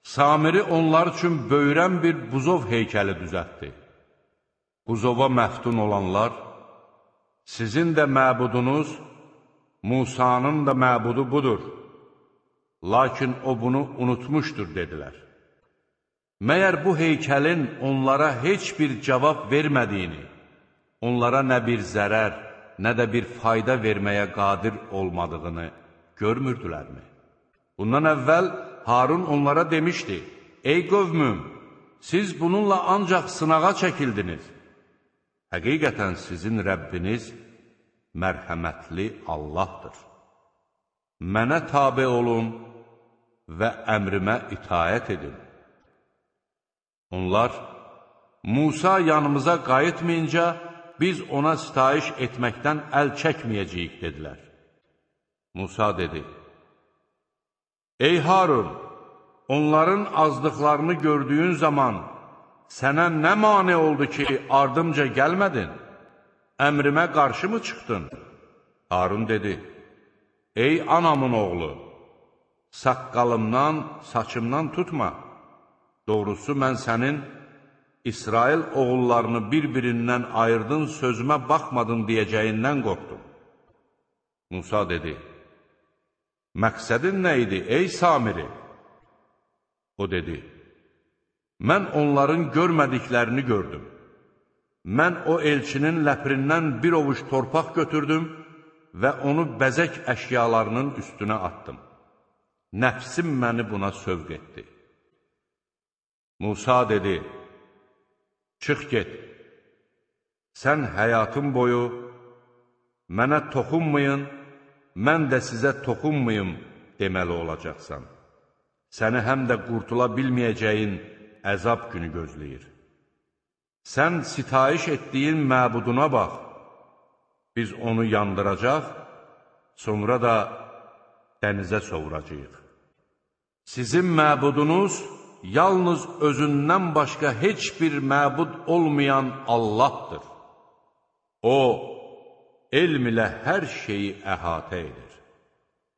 Samiri onlar üçün böyrən bir buzov heykəli düzəltdi. Buzova məftun olanlar, sizin də məbudunuz, Musanın da məbudu budur. Lakin o bunu unutmuşdur, dedilər. Məyər bu heykəlin onlara heç bir cavab vermədiyini, onlara nə bir zərər, nə də bir fayda verməyə qadir olmadığını görmürdülərmi? Bundan əvvəl Harun onlara demişdi, ey qövmüm, siz bununla ancaq sınağa çəkildiniz. Həqiqətən sizin Rəbbiniz mərhəmətli Allahdır. Mənə tabe olun və əmrimə itaət edin. Onlar, Musa yanımıza qayıtmayınca, biz ona sitayiş etməkdən əl çəkməyəcəyik, dedilər. Musa dedi, ey Harun, onların azdıqlarını gördüyün zaman sənə nə mane oldu ki, ardımca gəlmədin? Əmrimə qarşı mı çıxdın? Harun dedi, ey anamın oğlu, saqqalımdan, saçımdan tutma. Doğrusu, mən sənin İsrail oğullarını bir-birindən ayırdın, sözümə baxmadın deyəcəyindən qorxdum. Musa dedi, məqsədin nə idi, ey Samiri? O dedi, mən onların görmədiklərini gördüm. Mən o elçinin ləpirindən bir ovuc torpaq götürdüm və onu bəzək əşyalarının üstünə attım. Nəfsim məni buna sövq etdi. Musa dedi, çıx get, sən həyatın boyu mənə toxunmayın, mən də sizə toxunmayım deməli olacaqsan. Səni həm də qurtula bilməyəcəyin əzab günü gözləyir. Sən sitayiş etdiyin məbuduna bax, biz onu yandıracaq, sonra da dənizə sovuracaq. Sizin məbudunuz yalnız özündən başqa heç bir məbud olmayan Allahdır. O, elm ilə hər şeyi əhatə edir.